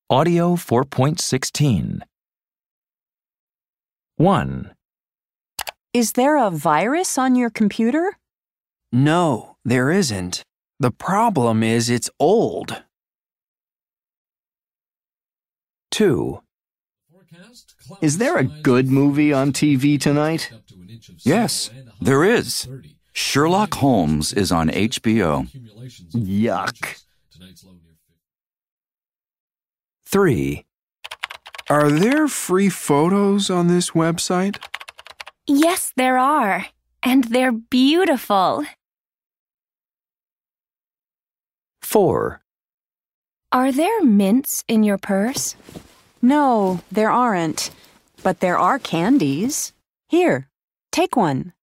Audio 4.16. 1, Is there a virus on your computer? No, there isn't. The problem is it's old. 2, Is there a good movie on TV tonight? Yes, there is. Sherlock Holmes is on HBO. Yuck. 3, Are there free photos on this website? Yes, there are. And they're beautiful. 4, Are there mints in your purse? No, there aren't. But there are candies. Here, take one.